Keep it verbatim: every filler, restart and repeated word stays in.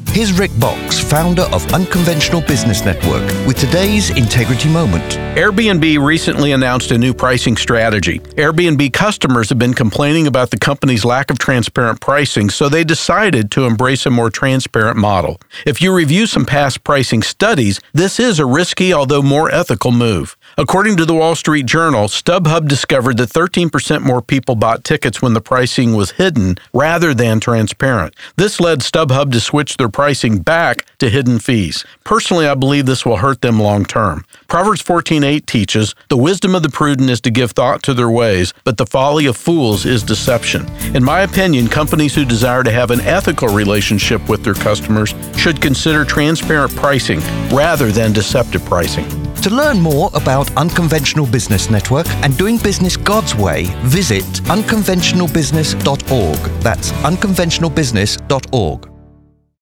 Here's Rick Box, founder of Unconventional Business Network, with today's Integrity Moment. Airbnb recently announced a new pricing strategy. Airbnb customers have been complaining about the company's lack of transparent pricing, so they decided to embrace a more transparent model. If you review some past pricing studies, this is a risky, although more ethical move. According to the Wall Street Journal, StubHub discovered that thirteen percent more people bought tickets when the pricing was hidden rather than transparent. This led StubHub to switch their pricing back to hidden fees. Personally, I believe this will hurt them long term. Proverbs fourteen eight teaches, "The wisdom of the prudent is to give thought to their ways, but the folly of fools is deception." In my opinion, companies who desire to have an ethical relationship with their customers should consider transparent pricing rather than deceptive pricing. To learn more about Unconventional Business Network and doing business God's way, visit unconventional business dot org. That's unconventional business dot org.